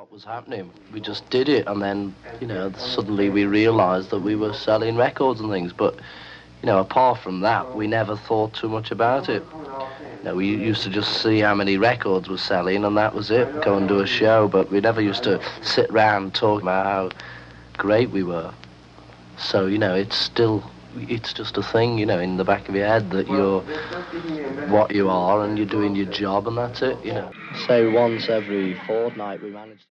what was happening. We just did it, and then, suddenly we realised that we were selling records and things. But, apart from that, we never thought too much about it. We used to just see how many records were selling, and that was it, go and do a show. But we never used to sit round talking about how great we were. So, it's just a thing, in the back of your head that you're what you are and you're doing your job, and that's it, Say once every fortnight we managed